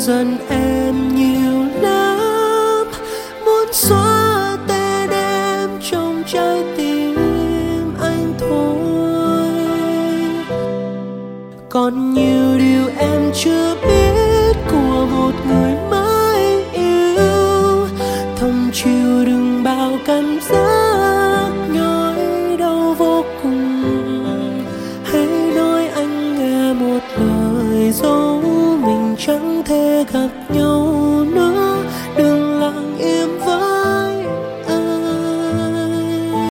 giận em nhiều lắm, muốn xóa tên em trong trái tim anh thôi. Còn nhiều điều em chưa biết của một người